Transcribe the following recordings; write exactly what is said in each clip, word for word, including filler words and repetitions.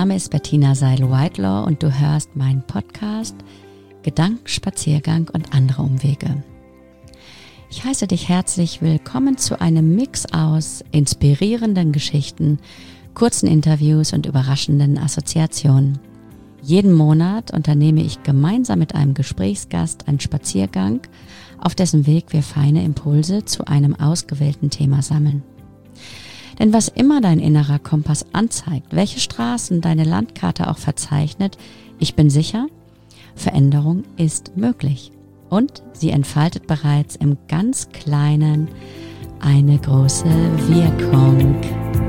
Name ist Bettina Seil-Whitelaw und du hörst meinen Podcast Gedankenspaziergang und andere Umwege. Ich heiße dich herzlich willkommen zu einem Mix aus inspirierenden Geschichten, kurzen Interviews und überraschenden Assoziationen. Jeden Monat unternehme ich gemeinsam mit einem Gesprächsgast einen Spaziergang, auf dessen Weg wir feine Impulse zu einem ausgewählten Thema sammeln. Denn was immer dein innerer Kompass anzeigt, welche Straßen deine Landkarte auch verzeichnet, ich bin sicher, Veränderung ist möglich. Und sie entfaltet bereits im ganz Kleinen eine große Wirkung.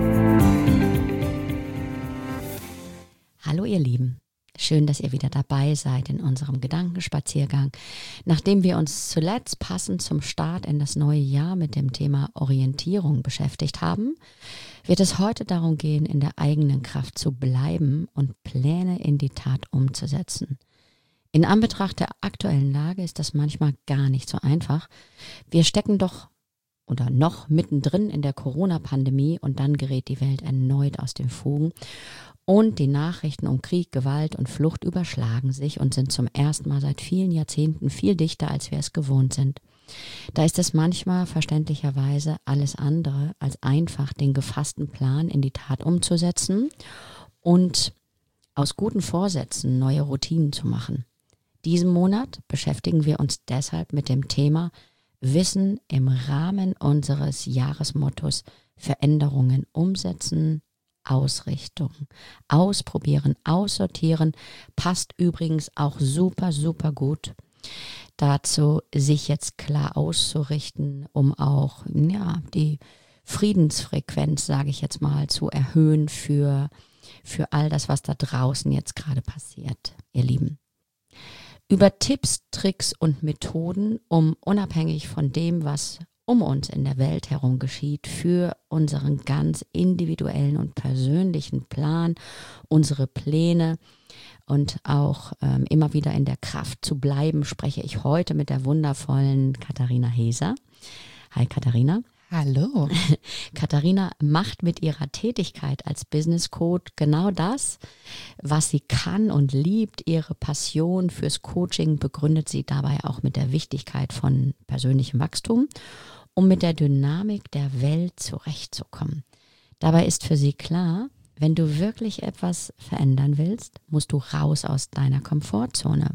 Hallo ihr Lieben. Schön, dass ihr wieder dabei seid in unserem Gedankenspaziergang. Nachdem wir uns zuletzt passend zum Start in das neue Jahr mit dem Thema Orientierung beschäftigt haben, wird es heute darum gehen, in der eigenen Kraft zu bleiben und Pläne in die Tat umzusetzen. In Anbetracht der aktuellen Lage ist das manchmal gar nicht so einfach. Wir stecken doch oder noch mittendrin in der Corona-Pandemie und dann gerät die Welt erneut aus den Fugen. Und die Nachrichten um Krieg, Gewalt und Flucht überschlagen sich und sind zum ersten Mal seit vielen Jahrzehnten viel dichter, als wir es gewohnt sind. Da ist es manchmal verständlicherweise alles andere als einfach, den gefassten Plan in die Tat umzusetzen und aus guten Vorsätzen neue Routinen zu machen. Diesen Monat beschäftigen wir uns deshalb mit dem Thema Wissen im Rahmen unseres Jahresmottos Veränderungen umsetzen, Ausrichtung. Ausprobieren, aussortieren passt übrigens auch super, super gut dazu, sich jetzt klar auszurichten, um auch ja, die Friedensfrequenz, sage ich jetzt mal, zu erhöhen für, für all das, was da draußen jetzt gerade passiert, ihr Lieben. Über Tipps, Tricks und Methoden, um unabhängig von dem, was um uns in der Welt herum geschieht, für unseren ganz individuellen und persönlichen Plan, unsere Pläne und auch ähm, immer wieder in der Kraft zu bleiben, spreche ich heute mit der wundervollen Katharina Heser. Hi Katharina. Hallo. Katharina macht mit ihrer Tätigkeit als Business Coach genau das, was sie kann und liebt. Ihre Passion fürs Coaching begründet sie dabei auch mit der Wichtigkeit von persönlichem Wachstum, um mit der Dynamik der Welt zurechtzukommen. Dabei ist für sie klar, wenn du wirklich etwas verändern willst, musst du raus aus deiner Komfortzone.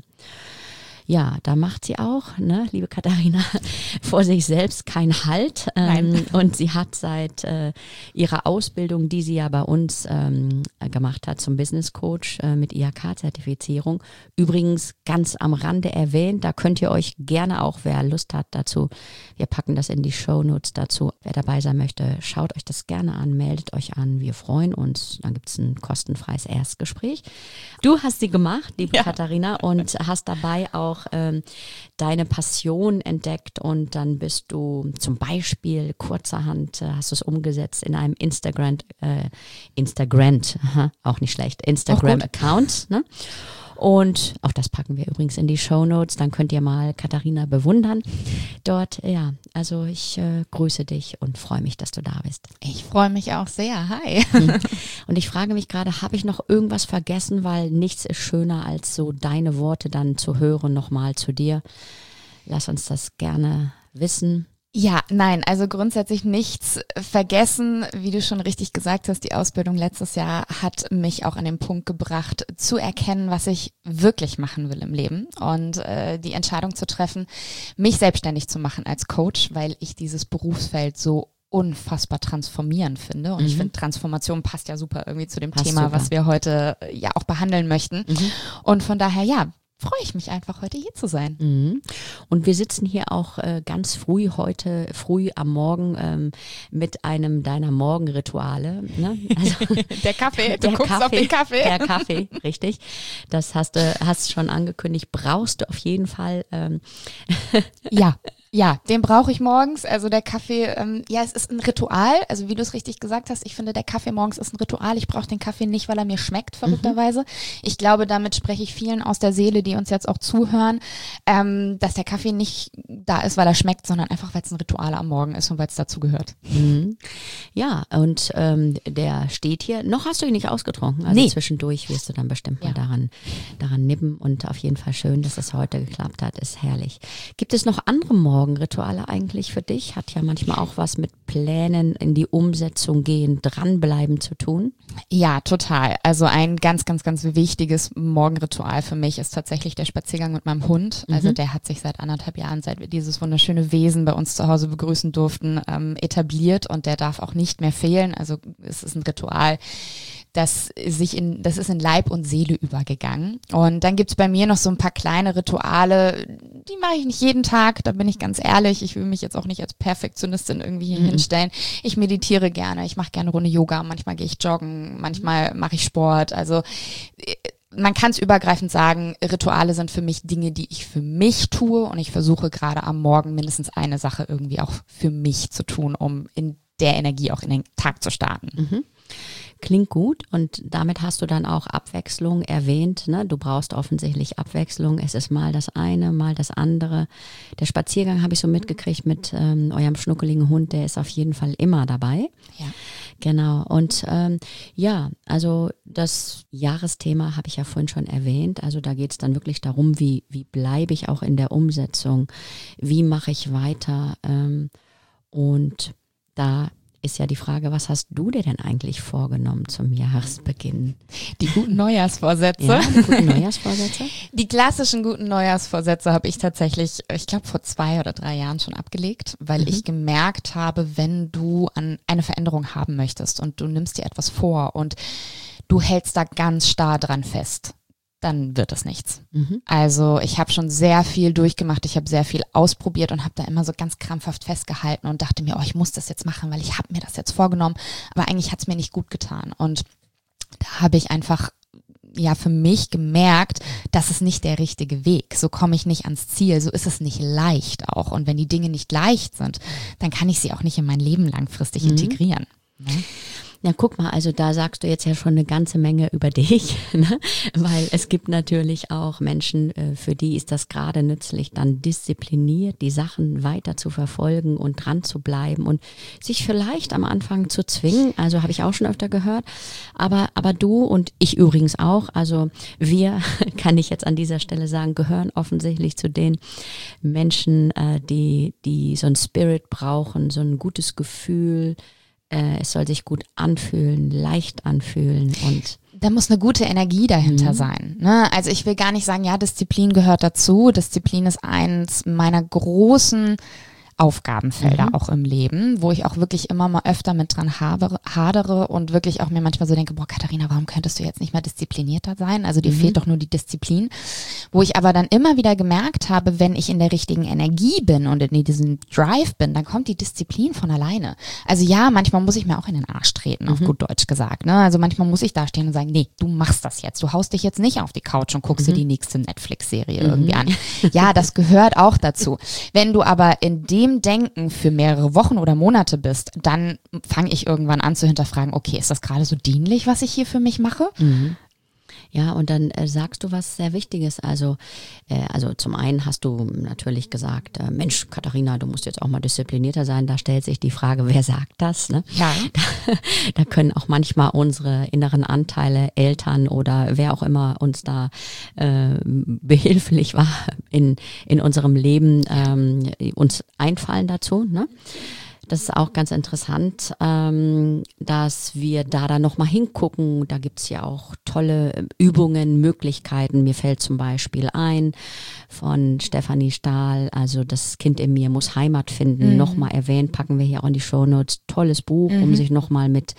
Ja, da macht sie auch, ne, liebe Katharina, vor sich selbst keinen Halt. Ähm, und sie hat seit äh, ihrer Ausbildung, die sie ja bei uns ähm, gemacht hat zum Business Coach äh, mit I H K-Zertifizierung, übrigens ganz am Rande erwähnt, da könnt ihr euch gerne auch, wer Lust hat dazu, wir packen das in die Shownotes dazu, wer dabei sein möchte, schaut euch das gerne an, meldet euch an, wir freuen uns, dann gibt es ein kostenfreies Erstgespräch. Du hast sie gemacht, liebe ja. Katharina, und hast dabei auch Ähm, deine Passion entdeckt und dann bist du zum Beispiel kurzerhand, äh, hast du es umgesetzt in einem Instagram, äh, Instagram, aha, auch nicht schlecht, Instagram-Account, ne? Und auch das packen wir übrigens in die Shownotes, dann könnt ihr mal Katharina bewundern. Dort, ja, also ich äh, grüße dich und freue mich, dass du da bist. Ich freue mich auch sehr, hi. Und ich frage mich gerade, habe ich noch irgendwas vergessen, weil nichts ist schöner, als so deine Worte dann zu hören, nochmal zu dir. Lass uns das gerne wissen. Ja, nein, also grundsätzlich nichts vergessen. Wie du schon richtig gesagt hast, die Ausbildung letztes Jahr hat mich auch an den Punkt gebracht, zu erkennen, was ich wirklich machen will im Leben und äh, die Entscheidung zu treffen, mich selbstständig zu machen als Coach, weil ich dieses Berufsfeld so unfassbar transformieren finde. Und mhm. ich finde, Transformation passt ja super irgendwie zu dem passt Thema, super. Was wir heute äh, ja auch behandeln möchten. Mhm. Und von daher, ja, freue ich mich einfach, heute hier zu sein. Mhm. Und wir sitzen hier auch äh, ganz früh heute, früh am Morgen ähm, mit einem deiner Morgenrituale. Ne? Also, der Kaffee, du der guckst Kaffee, auf den Kaffee. Der Kaffee, richtig. Das hast du hast schon angekündigt, brauchst du auf jeden Fall. Ähm. Ja. Ja, den brauche ich morgens. Also der Kaffee, ähm, ja, es ist ein Ritual. Also wie du es richtig gesagt hast, ich finde, der Kaffee morgens ist ein Ritual. Ich brauche den Kaffee nicht, weil er mir schmeckt, verrückterweise. Mhm. Ich glaube, damit spreche ich vielen aus der Seele, die uns jetzt auch zuhören, ähm, dass der Kaffee nicht da ist, weil er schmeckt, sondern einfach, weil es ein Ritual am Morgen ist und weil es dazu gehört. Mhm. Ja, und ähm, der steht hier. Noch hast du ihn nicht ausgetrunken. Also nee. Zwischendurch wirst du dann bestimmt mal ja. daran, daran nippen. Und auf jeden Fall schön, dass es heute geklappt hat. Ist herrlich. Gibt es noch andere Morgenrituale eigentlich für dich? Hat ja manchmal auch was mit Plänen in die Umsetzung gehen, dranbleiben zu tun. Ja, total. Also ein ganz, ganz, ganz wichtiges Morgenritual für mich ist tatsächlich der Spaziergang mit meinem Hund. Also mhm. der hat sich seit anderthalb Jahren, seit wir dieses wunderschöne Wesen bei uns zu Hause begrüßen durften, ähm, etabliert und der darf auch nicht mehr fehlen. Also es ist ein Ritual, das sich in, das ist in Leib und Seele übergegangen. Und dann gibt's bei mir noch so ein paar kleine Rituale, die mache ich nicht jeden Tag, da bin ich ganz ehrlich. Ich will mich jetzt auch nicht als Perfektionistin irgendwie hier mhm. hinstellen. Ich meditiere gerne, ich mache gerne Runde Yoga, manchmal gehe ich joggen, manchmal mache ich Sport. Also man kann es übergreifend sagen, Rituale sind für mich Dinge, die ich für mich tue und ich versuche gerade am Morgen mindestens eine Sache irgendwie auch für mich zu tun, um in der Energie auch in den Tag zu starten. Mhm. Klingt gut und damit hast du dann auch Abwechslung erwähnt, ne? Du brauchst offensichtlich Abwechslung. Es ist mal das eine, mal das andere. Der Spaziergang habe ich so mitgekriegt mit ähm, eurem schnuckeligen Hund, der ist auf jeden Fall immer dabei. Ja. Genau und ähm, ja, also das Jahresthema habe ich ja vorhin schon erwähnt. Also da geht es dann wirklich darum, wie, wie bleibe ich auch in der Umsetzung, wie mache ich weiter ähm, und da ist ja die Frage, was hast du dir denn eigentlich vorgenommen zum Jahresbeginn? Die guten Neujahrsvorsätze. Ja, die guten Neujahrsvorsätze. Die klassischen guten Neujahrsvorsätze habe ich tatsächlich, ich glaube, vor zwei oder drei Jahren schon abgelegt, weil mhm. ich gemerkt habe, wenn du an eine Veränderung haben möchtest und du nimmst dir etwas vor und du hältst da ganz starr dran fest, dann wird es nichts. Mhm. Also ich habe schon sehr viel durchgemacht, ich habe sehr viel ausprobiert und habe da immer so ganz krampfhaft festgehalten und dachte mir, oh, ich muss das jetzt machen, weil ich habe mir das jetzt vorgenommen, aber eigentlich hat es mir nicht gut getan. Und da habe ich einfach ja für mich gemerkt, das ist nicht der richtige Weg. So komme ich nicht ans Ziel, so ist es nicht leicht auch. Und wenn die Dinge nicht leicht sind, dann kann ich sie auch nicht in mein Leben langfristig mhm. integrieren. Ne? Ja, guck mal, also da sagst du jetzt ja schon eine ganze Menge über dich, ne? Weil es gibt natürlich auch Menschen, für die ist das gerade nützlich, dann diszipliniert die Sachen weiter zu verfolgen und dran zu bleiben und sich vielleicht am Anfang zu zwingen, also habe ich auch schon öfter gehört, aber aber du und ich übrigens auch, also wir, kann ich jetzt an dieser Stelle sagen, gehören offensichtlich zu den Menschen, die die so ein Spirit brauchen, so ein gutes Gefühl. Es soll sich gut anfühlen, leicht anfühlen und da muss eine gute Energie dahinter mhm. sein. Ne? Also ich will gar nicht sagen, ja, Disziplin gehört dazu. Disziplin ist eins meiner großen Aufgabenfelder mhm. auch im Leben, wo ich auch wirklich immer mal öfter mit dran habe, hadere und wirklich auch mir manchmal so denke, boah Katharina, warum könntest du jetzt nicht mal disziplinierter sein? Also dir mhm. fehlt doch nur die Disziplin. Wo ich aber dann immer wieder gemerkt habe, wenn ich in der richtigen Energie bin und in diesem Drive bin, dann kommt die Disziplin von alleine. Also ja, manchmal muss ich mir auch in den Arsch treten, auf mhm. gut Deutsch gesagt. Ne? Also manchmal muss ich da stehen und sagen, nee, du machst das jetzt. Du haust dich jetzt nicht auf die Couch und guckst mhm. dir die nächste Netflix-Serie mhm. irgendwie an. Ja, das gehört auch dazu. Wenn du aber in dem Denken für mehrere Wochen oder Monate bist, dann fange ich irgendwann an zu hinterfragen, okay, ist das gerade so dienlich, was ich hier für mich mache? Mhm. Ja, und dann äh, sagst du was sehr Wichtiges. Also, äh, also zum einen hast du natürlich gesagt, äh, Mensch, Katharina, du musst jetzt auch mal disziplinierter sein. Da stellt sich die Frage, wer sagt das? Ne? Ja. Da, da können auch manchmal unsere inneren Anteile, Eltern oder wer auch immer uns da äh, behilflich war in, in unserem Leben, ähm, uns einfallen dazu, ne? Das ist auch ganz interessant, ähm, dass wir da dann nochmal hingucken. Da gibt's ja auch tolle Übungen, Möglichkeiten. Mir fällt zum Beispiel ein von Stefanie Stahl, also das Kind in mir muss Heimat finden, mhm. nochmal erwähnt, packen wir hier auch in die Shownotes. Tolles Buch, mhm. um sich nochmal mit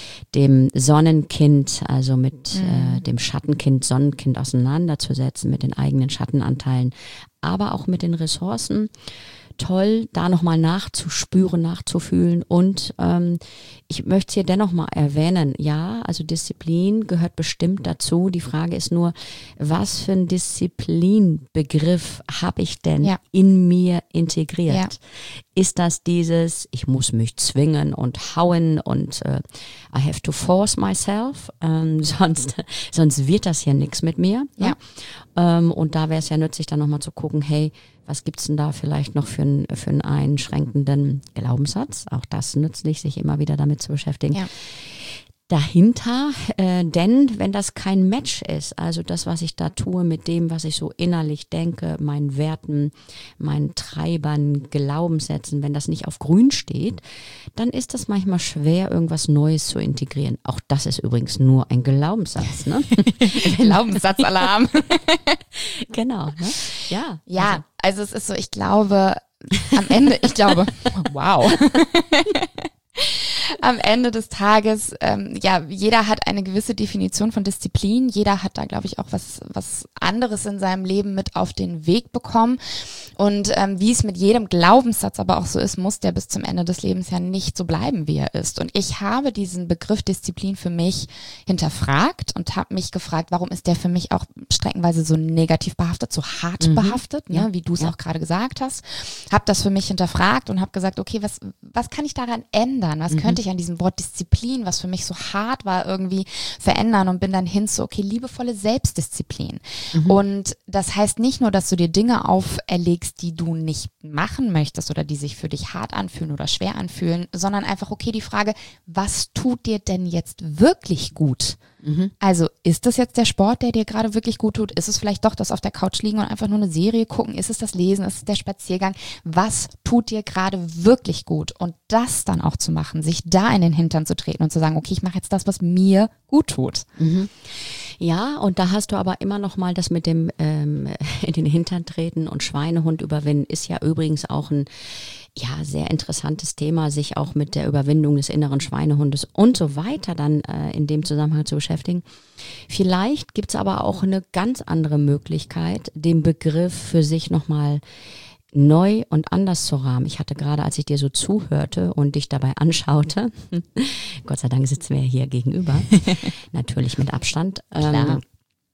dem Sonnenkind, also mit mhm. äh, dem Schattenkind, Sonnenkind auseinanderzusetzen, mit den eigenen Schattenanteilen, aber auch mit den Ressourcen. toll, da nochmal nachzuspüren, nachzufühlen. Und ähm, ich möchte es hier dennoch mal erwähnen, ja, also Disziplin gehört bestimmt dazu. Die Frage ist nur, was für ein Disziplinbegriff habe ich denn ja. in mir integriert? Ja. Ist das dieses, ich muss mich zwingen und hauen und äh, I have to force myself, ähm, sonst, sonst wird das hier nichts mit mir. Ja. Ne? Ähm, und da wäre es ja nützlich, dann nochmal zu gucken, hey, was gibt's denn da vielleicht noch für, ein, für einen einschränkenden Glaubenssatz? Auch das nützlich, sich immer wieder damit zu beschäftigen. Ja. Dahinter, äh, denn wenn das kein Match ist, also das, was ich da tue mit dem, was ich so innerlich denke, meinen Werten, meinen Treibern, Glaubenssätzen, wenn das nicht auf grün steht, dann ist das manchmal schwer, irgendwas Neues zu integrieren. Auch das ist übrigens nur ein Glaubenssatz, ne? Glaubenssatzalarm. Genau, ne? Ja. Ja, also. also es ist so, ich glaube, am Ende, ich glaube, wow. Am Ende des Tages, ähm, ja, jeder hat eine gewisse Definition von Disziplin. Jeder hat da, glaube ich, auch was was anderes in seinem Leben mit auf den Weg bekommen. Und ähm, wie es mit jedem Glaubenssatz aber auch so ist, muss der bis zum Ende des Lebens ja nicht so bleiben, wie er ist. Und ich habe diesen Begriff Disziplin für mich hinterfragt und habe mich gefragt, warum ist der für mich auch streckenweise so negativ behaftet, so hart mhm. behaftet, ne, ja. wie du es ja. auch gerade gesagt hast. Habe das für mich hinterfragt und habe gesagt, okay, was was kann ich daran ändern? Was mhm. könnte ich an diesem Wort Disziplin, was für mich so hart war, irgendwie verändern und bin dann hin zu, okay, liebevolle Selbstdisziplin. Mhm. Und das heißt nicht nur, dass du dir Dinge auferlegst, die du nicht machen möchtest oder die sich für dich hart anfühlen oder schwer anfühlen, sondern einfach, okay, die Frage, was tut dir denn jetzt wirklich gut? Mhm. Also ist das jetzt der Sport, der dir gerade wirklich gut tut? Ist es vielleicht doch das auf der Couch liegen und einfach nur eine Serie gucken? Ist es das Lesen? Ist es der Spaziergang? Was tut dir gerade wirklich gut? Und das dann auch zu machen, sich da in den Hintern zu treten und zu sagen, okay, ich mache jetzt das, was mir gut tut. Mhm. Ja, und da hast du aber immer noch mal das mit dem ähm, in den Hintern treten und Schweinehund überwinden, ist ja übrigens auch ein ja sehr interessantes Thema, sich auch mit der Überwindung des inneren Schweinehundes und so weiter dann äh, in dem Zusammenhang zu beschäftigen. Vielleicht gibt es aber auch eine ganz andere Möglichkeit, den Begriff für sich nochmal neu und anders zu rahmen. Ich hatte gerade, als ich dir so zuhörte und dich dabei anschaute, Gott sei Dank sitzen wir hier gegenüber, natürlich mit Abstand, Klar. Ähm,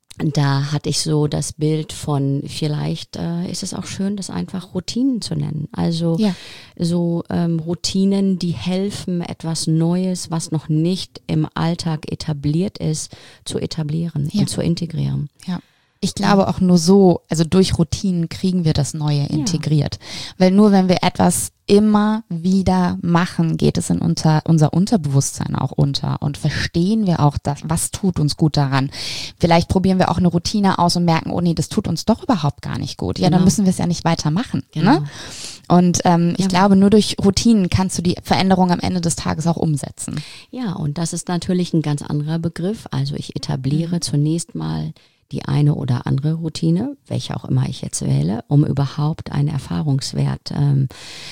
da hatte ich so das Bild von, vielleicht äh, ist es auch schön, das einfach Routinen zu nennen. Also ja. so ähm, Routinen, die helfen, etwas Neues, was noch nicht im Alltag etabliert ist, zu etablieren ja. und zu integrieren. Ja. Ich glaube auch nur so, also durch Routinen kriegen wir das Neue integriert. Ja. Weil nur wenn wir etwas immer wieder machen, geht es in unter, unser Unterbewusstsein auch unter und verstehen wir auch, das, was tut uns gut daran. Vielleicht probieren wir auch eine Routine aus und merken, oh nee, das tut uns doch überhaupt gar nicht gut. Ja, genau. Dann müssen wir es ja nicht weitermachen. Genau. Ne? Und ähm, ich ja. glaube, nur durch Routinen kannst du die Veränderung am Ende des Tages auch umsetzen. Ja, und das ist natürlich ein ganz anderer Begriff. Also ich etabliere mhm. zunächst mal die eine oder andere Routine, welche auch immer ich jetzt wähle, um überhaupt einen Erfahrungswert ähm,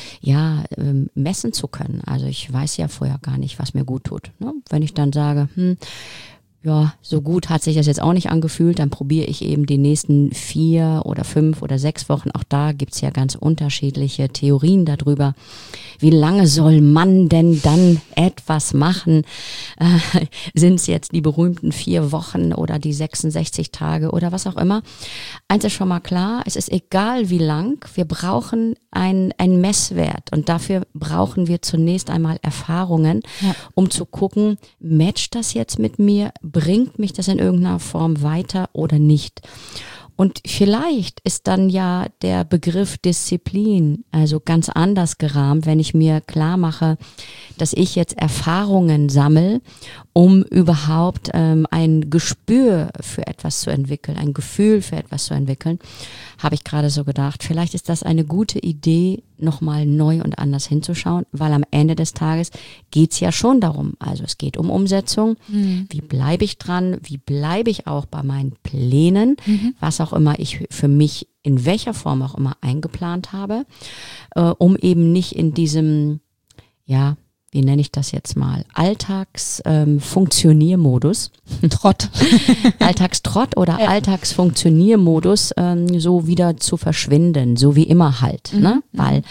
ja ähm, messen zu können. Also ich weiß ja vorher gar nicht, was mir gut tut. Ne? Wenn ich dann sage, hm, ja, so gut hat sich das jetzt auch nicht angefühlt, dann probiere ich eben die nächsten vier oder fünf oder sechs Wochen. Auch da gibt's ja ganz unterschiedliche Theorien darüber. Wie lange soll man denn dann etwas machen? Äh, sind es jetzt die berühmten vier Wochen oder die sechsundsechzig Tage oder was auch immer? Eins ist schon mal klar, es ist egal wie lang, wir brauchen ein, ein Messwert und dafür brauchen wir zunächst einmal Erfahrungen, ja. um zu gucken, matcht das jetzt mit mir? Bringt mich das in irgendeiner Form weiter oder nicht? Und vielleicht ist dann ja der Begriff Disziplin also ganz anders gerahmt, wenn ich mir klar mache, dass ich jetzt Erfahrungen sammle, um überhaupt ähm, ein Gespür für etwas zu entwickeln, ein Gefühl für etwas zu entwickeln, habe ich gerade so gedacht, vielleicht ist das eine gute Idee, nochmal neu und anders hinzuschauen, weil am Ende des Tages geht's ja schon darum, also es geht um Umsetzung, mhm. wie bleibe ich dran, wie bleibe ich auch bei meinen Plänen, mhm. was auch immer ich für mich in welcher Form auch immer eingeplant habe, äh, um eben nicht in diesem, ja, wie nenne ich das jetzt mal, Alltagsfunktioniermodus. Ähm, Trott. Alltagstrott oder Ja. Alltagsfunktioniermodus ähm, so wieder zu verschwinden, so wie immer halt. Mhm. Ne? Weil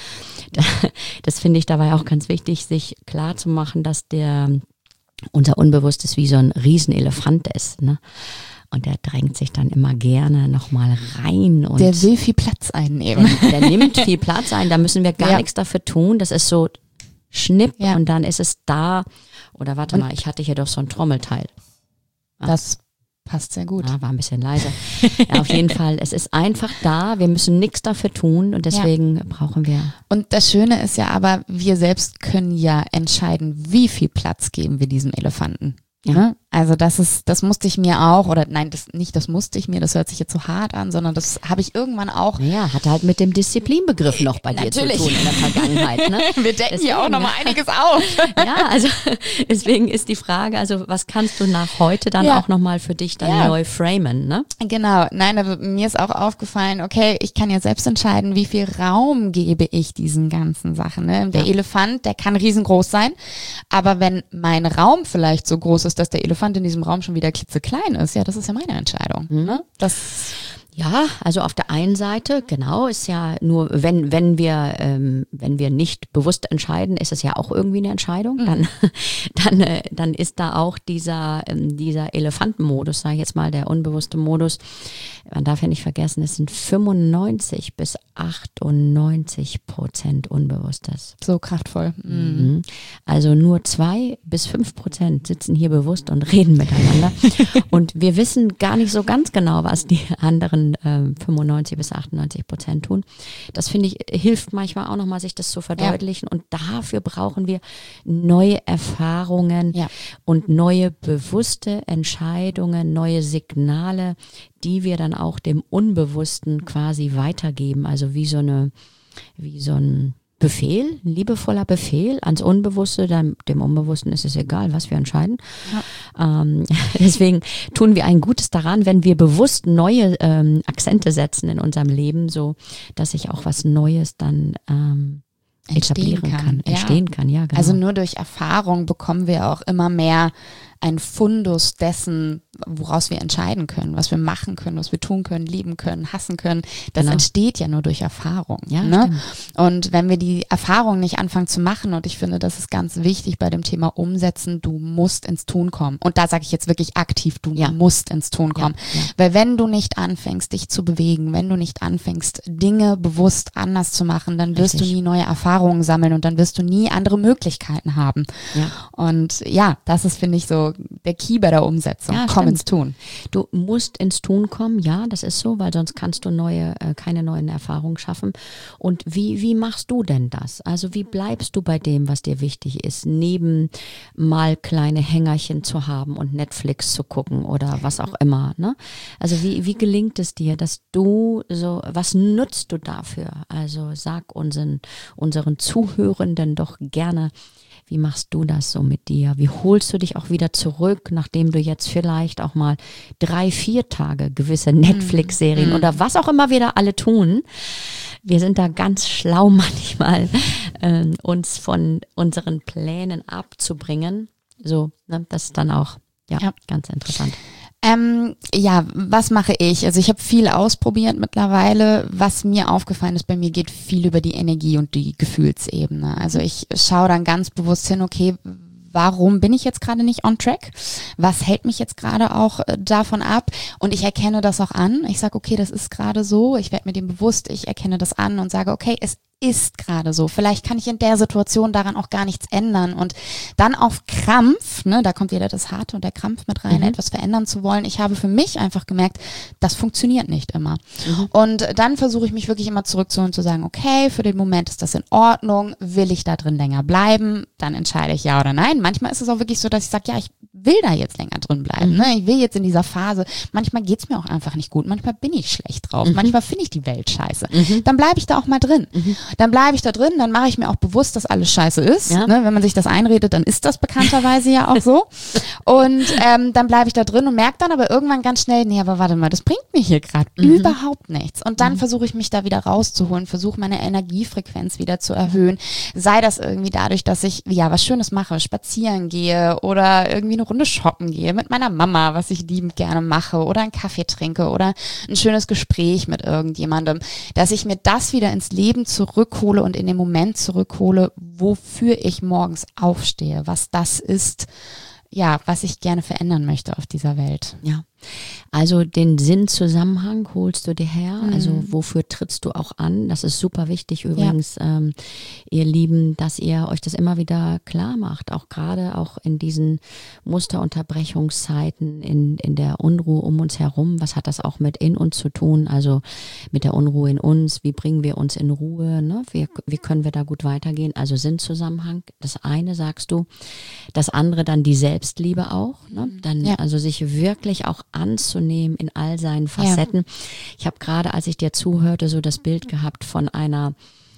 das finde ich dabei auch ganz wichtig, sich klar zu machen, dass der unser Unbewusstes wie so ein Riesenelefant ist. Ne? Und der drängt sich dann immer gerne nochmal rein. Und Der will viel Platz einnehmen. der nimmt viel Platz ein, da müssen wir gar Ja. nichts dafür tun. Das ist so Schnipp Ja. und dann ist es da. Oder warte Und- mal, ich hatte hier doch so ein Trommelteil. Das passt sehr gut. Ah, war ein bisschen leiser. Ja, auf jeden Fall, es ist einfach da, wir müssen nichts dafür tun und deswegen brauchen wir. Und das Schöne ist ja aber, wir selbst können ja entscheiden, wie viel Platz geben wir diesem Elefanten. Ja. Ne? Also das ist, das musste ich mir auch, oder nein, das nicht, das musste ich mir, das hört sich jetzt so hart an, sondern das habe ich irgendwann auch. Ja, hat halt mit dem Disziplinbegriff noch bei dir Natürlich. zu tun in der Vergangenheit. Ne? Wir decken hier auch Deswegen, nochmal einiges auf. Ja, also deswegen ist die Frage, also was kannst du nach heute dann Ja. auch nochmal für dich dann Ja. neu framen, ne? Genau, nein, aber mir ist auch aufgefallen, okay, ich kann ja selbst entscheiden, wie viel Raum gebe ich diesen ganzen Sachen. Ne? Der Ja. Elefant, der kann riesengroß sein, aber wenn mein Raum vielleicht so groß ist, dass der Elefant in diesem Raum schon wieder klitzeklein ist, ja, das ist ja meine Entscheidung. Mhm. Ne? Das Ja, also auf der einen Seite, genau, ist ja nur, wenn, wenn wir, ähm, wenn wir nicht bewusst entscheiden, ist es ja auch irgendwie eine Entscheidung. Mhm. Dann, dann, äh, dann ist da auch dieser, ähm, dieser Elefantenmodus, sage ich jetzt mal, der unbewusste Modus. Man darf ja nicht vergessen, es sind fünfundneunzig bis achtundneunzig Prozent Unbewusstes. so kraftvoll. Mhm. Mhm. Also nur zwei bis fünf Prozent sitzen hier bewusst und reden miteinander. Und wir wissen gar nicht so ganz genau, was die anderen ähm, fünfundneunzig bis achtundneunzig Prozent tun. Das finde ich, hilft manchmal auch nochmal, sich das zu verdeutlichen. Und dafür brauchen wir neue Erfahrungen Ja. und neue bewusste Entscheidungen, neue Signale, die wir dann auch dem Unbewussten quasi weitergeben. Also wie so eine, wie so ein Befehl, ein liebevoller Befehl ans Unbewusste, dem, dem Unbewussten ist es egal, was wir entscheiden. Ja. Ähm, deswegen tun wir ein Gutes daran, wenn wir bewusst neue ähm, Akzente setzen in unserem Leben, so dass sich auch was Neues dann ähm, etablieren kann, kann. entstehen Ja. kann. Ja, genau. Also nur durch Erfahrung bekommen wir auch immer mehr ein Fundus dessen, woraus wir entscheiden können, was wir machen können, was wir tun können, lieben können, hassen können. Das Genau. entsteht ja nur durch Erfahrung. Ja, ne? stimmt. Und wenn wir die Erfahrung nicht anfangen zu machen, und ich finde, das ist ganz wichtig bei dem Thema Umsetzen, du musst ins Tun kommen. Und da sage ich jetzt wirklich aktiv, du Ja. musst ins Tun kommen. Ja, ja. Weil wenn du nicht anfängst, dich zu bewegen, wenn du nicht anfängst, Dinge bewusst anders zu machen, dann wirst Richtig. du nie neue Erfahrungen sammeln und dann wirst du nie andere Möglichkeiten haben. Ja. Und ja, das ist, finde ich, so der Key bei der Umsetzung. Ja, Komm stimmt. ins Tun. Du musst ins Tun kommen, ja, das ist so, weil sonst kannst du neue, äh, keine neuen Erfahrungen schaffen. Und wie, wie machst du denn das? Also wie bleibst du bei dem, was dir wichtig ist, neben mal kleine Hängerchen zu haben und Netflix zu gucken oder was auch immer, ne? Also wie, wie gelingt es dir, dass du so, was nutzt du dafür? Also sag unseren, unseren Zuhörenden doch gerne, wie machst du das so mit dir? Wie holst du dich auch wieder zurück, nachdem du jetzt vielleicht auch mal drei, vier Tage gewisse Netflix-Serien Mm. oder was auch immer wir da alle tun? Wir sind da ganz schlau manchmal, ähm, uns von unseren Plänen abzubringen. So, ne, das ist dann auch ja, Ja. ganz interessant. Ähm, ja, was mache ich? Also ich habe viel ausprobiert mittlerweile. Was mir aufgefallen ist, bei mir geht viel über die Energie und die Gefühlsebene. Also ich schaue dann ganz bewusst hin, okay, warum bin ich jetzt gerade nicht on track? Was hält mich jetzt gerade auch äh, davon ab? Und ich erkenne das auch an. Ich sage, okay, das ist gerade so. Ich werde mir dem bewusst. Ich erkenne das an und sage, okay, es ist gerade so. Vielleicht kann ich in der Situation daran auch gar nichts ändern. Und dann auf Krampf, ne, da kommt wieder das Harte und der Krampf mit rein, Mhm. etwas verändern zu wollen. Ich habe für mich einfach gemerkt, das funktioniert nicht immer. Mhm. Und dann versuche ich mich wirklich immer zurückzuholen und zu sagen, okay, für den Moment ist das in Ordnung. Will ich da drin länger bleiben? Dann entscheide ich ja oder nein. Manchmal ist es auch wirklich so, dass ich sage, ja, ich will da jetzt länger drin bleiben. Mhm. Ne? Ich will jetzt in dieser Phase. Manchmal geht es mir auch einfach nicht gut. Manchmal bin ich schlecht drauf. Mhm. Manchmal finde ich die Welt scheiße. Mhm. Dann bleibe ich da auch mal drin. Mhm. dann bleibe ich da drin, dann mache ich mir auch bewusst, dass alles scheiße ist. Ja. Ne? Wenn man sich das einredet, dann ist das bekannterweise ja auch so. Und ähm, dann bleibe ich da drin und merke dann aber irgendwann ganz schnell, nee, aber warte mal, das bringt mir hier gerade mhm. überhaupt nichts. Und dann mhm. versuche ich mich da wieder rauszuholen, versuche meine Energiefrequenz wieder zu erhöhen. Sei das irgendwie dadurch, dass ich ja was Schönes mache, spazieren gehe oder irgendwie eine Runde shoppen gehe mit meiner Mama, was ich liebend gerne mache, oder einen Kaffee trinke oder ein schönes Gespräch mit irgendjemandem, dass ich mir das wieder ins Leben zurückhole und in den Moment zurückhole, wofür ich morgens aufstehe, was das ist, ja, was ich gerne verändern möchte auf dieser Welt. Ja. Also den Sinnzusammenhang holst du dir her, mhm. also wofür trittst du auch an, das ist super wichtig übrigens, ja. ähm, ihr Lieben, dass ihr euch das immer wieder klar macht, auch gerade auch in diesen Musterunterbrechungszeiten, in, in der Unruhe um uns herum, was hat das auch mit in uns zu tun, also mit der Unruhe in uns, wie bringen wir uns in Ruhe, ne? wie, wie können wir da gut weitergehen, also Sinnzusammenhang, das eine sagst du, das andere dann die Selbstliebe auch, ne? Dann ja. also sich wirklich auch anzunehmen in all seinen Facetten. Ja. Ich habe gerade, als ich dir zuhörte, so das Bild gehabt von einer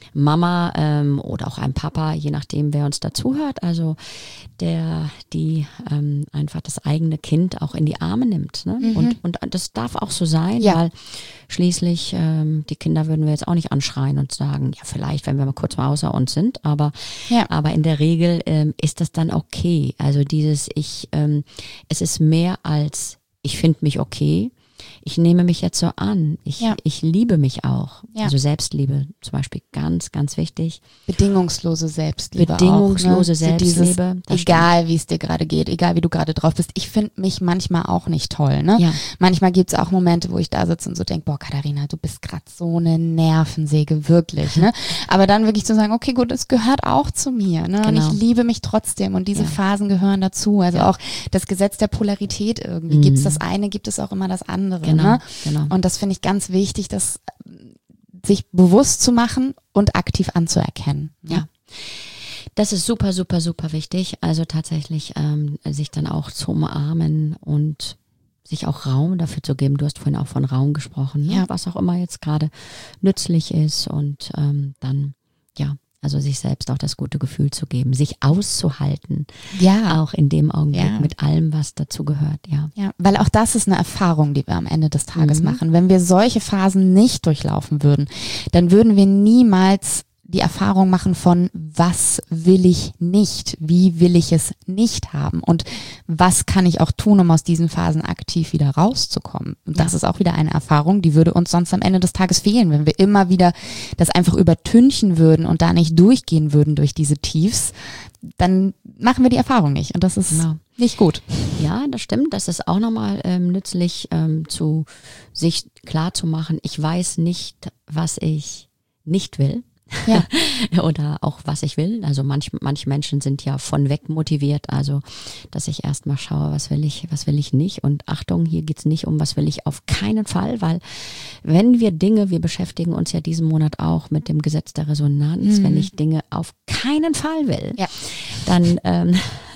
Mama ähm, oder auch einem Papa, je nachdem, wer uns dazuhört, also der, die ähm, einfach das eigene Kind auch in die Arme nimmt. Ne? Mhm. Und, und das darf auch so sein, ja. weil schließlich ähm, die Kinder würden wir jetzt auch nicht anschreien und sagen, ja vielleicht, wenn wir mal kurz mal außer uns sind, aber, ja. aber in der Regel ähm, ist das dann okay. Also dieses ich, ähm, es ist mehr als ich finde mich okay, ich nehme mich jetzt so an, ich, ja. ich liebe mich auch. Ja. Also Selbstliebe zum Beispiel, ganz, ganz wichtig. Bedingungslose Selbstliebe Bedingungslose auch, ne? Selbstliebe. So dieses, egal wie es dir gerade geht, egal wie du gerade drauf bist. Ich finde mich manchmal auch nicht toll. Ne? Ja. Manchmal gibt es auch Momente, wo ich da sitze und so denke, boah Katharina, du bist gerade so eine Nervensäge, wirklich. Ne? Aber dann wirklich zu sagen, okay gut, es gehört auch zu mir. Ne? Genau. Und ich liebe mich trotzdem und diese ja. Phasen gehören dazu. Also ja. auch das Gesetz der Polarität irgendwie. Mhm. Gibt es das eine, gibt es auch immer das andere. Genau, ne? genau. Und das finde ich ganz wichtig, das sich bewusst zu machen und aktiv anzuerkennen. Ne? Ja. Das ist super, super, super wichtig. Also tatsächlich ähm, sich dann auch zu umarmen und sich auch Raum dafür zu geben. Du hast vorhin auch von Raum gesprochen, ne? Ja. Was auch immer jetzt gerade nützlich ist und ähm, dann, ja, also sich selbst auch das gute Gefühl zu geben, sich auszuhalten, ja. auch in dem Augenblick ja. mit allem, was dazu gehört, ja. Ja, weil auch das ist eine Erfahrung, die wir am Ende des Tages mhm. machen. Wenn wir solche Phasen nicht durchlaufen würden, dann würden wir niemals die Erfahrung machen von, was will ich nicht, wie will ich es nicht haben und was kann ich auch tun, um aus diesen Phasen aktiv wieder rauszukommen. Und das ja. ist auch wieder eine Erfahrung, die würde uns sonst am Ende des Tages fehlen, wenn wir immer wieder das einfach übertünchen würden und da nicht durchgehen würden durch diese Tiefs, dann machen wir die Erfahrung nicht und das ist genau. nicht gut. Ja, das stimmt. Das ist auch nochmal ähm, nützlich, ähm, zu sich klar zu machen, ich weiß nicht, was ich nicht will. Ja. Oder auch was ich will. Also manch, manche Menschen sind ja von weg motiviert, also dass ich erstmal schaue, was will ich, was will ich nicht. Und Achtung, hier geht's nicht um, was will ich auf keinen Fall, weil wenn wir Dinge, wir beschäftigen uns ja diesen Monat auch mit dem Gesetz der Resonanz, mhm. wenn ich Dinge auf keinen Fall will, ja. dann ähm,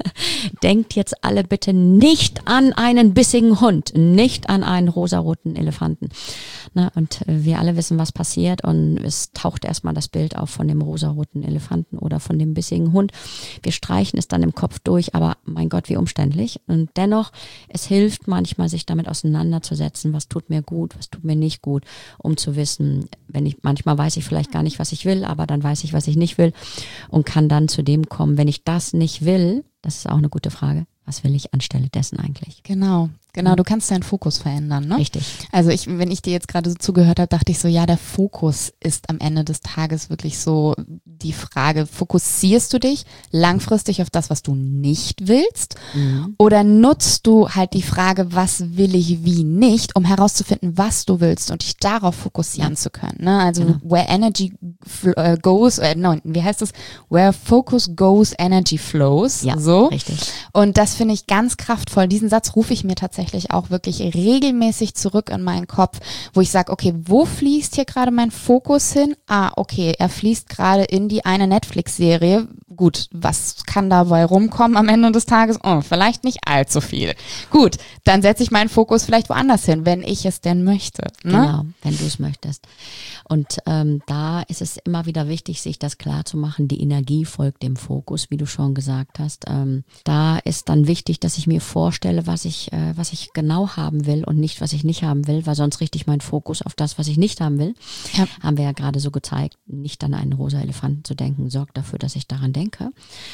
denkt jetzt alle bitte nicht an einen bissigen Hund, nicht an einen rosaroten Elefanten. Na, und wir alle wissen, was passiert und es taucht erstmal das Bild auf von dem rosaroten Elefanten oder von dem bissigen Hund. Wir streichen es dann im Kopf durch, aber mein Gott, wie umständlich. Und dennoch, es hilft manchmal, sich damit auseinanderzusetzen, was tut mir gut, was tut mir nicht gut, um zu wissen, wenn ich, manchmal weiß ich vielleicht gar nicht, was ich will, aber dann weiß ich, was ich nicht will und kann dann zu dem kommen, wenn ich das nicht will, das ist auch eine gute Frage, was will ich anstelle dessen eigentlich? Genau. Genau, du kannst deinen Fokus verändern, ne? Richtig. Also ich, wenn ich dir jetzt gerade so zugehört habe, dachte ich so, ja, der Fokus ist am Ende des Tages wirklich so die Frage, fokussierst du dich langfristig auf das, was du nicht willst? Mhm. Oder nutzt du halt die Frage, was will ich wie nicht, um herauszufinden, was du willst und dich darauf fokussieren ja. zu können, ne? Also genau. where energy uh, goes, uh, no, wie heißt das? Where focus goes, energy flows. Ja, so. Richtig. Und das finde ich ganz kraftvoll. Diesen Satz rufe ich mir tatsächlich auch wirklich regelmäßig zurück in meinen Kopf, wo ich sage, okay, wo fließt hier gerade mein Fokus hin? Ah, okay, er fließt gerade in die eine Netflix-Serie, Gut, was kann dabei rumkommen am Ende des Tages? Oh, vielleicht nicht allzu viel. Gut, dann setze ich meinen Fokus vielleicht woanders hin, wenn ich es denn möchte. Ne? Genau, wenn du es möchtest. Und ähm, da ist es immer wieder wichtig, sich das klar zu machen, die Energie folgt dem Fokus, wie du schon gesagt hast. Ähm, da ist dann wichtig, dass ich mir vorstelle, was ich, äh, was ich genau haben will und nicht, was ich nicht haben will, weil sonst richte ich meinen Fokus auf das, was ich nicht haben will. Ja. Haben wir ja gerade so gezeigt, nicht an einen rosa Elefanten zu denken, sorgt dafür, dass ich daran denke.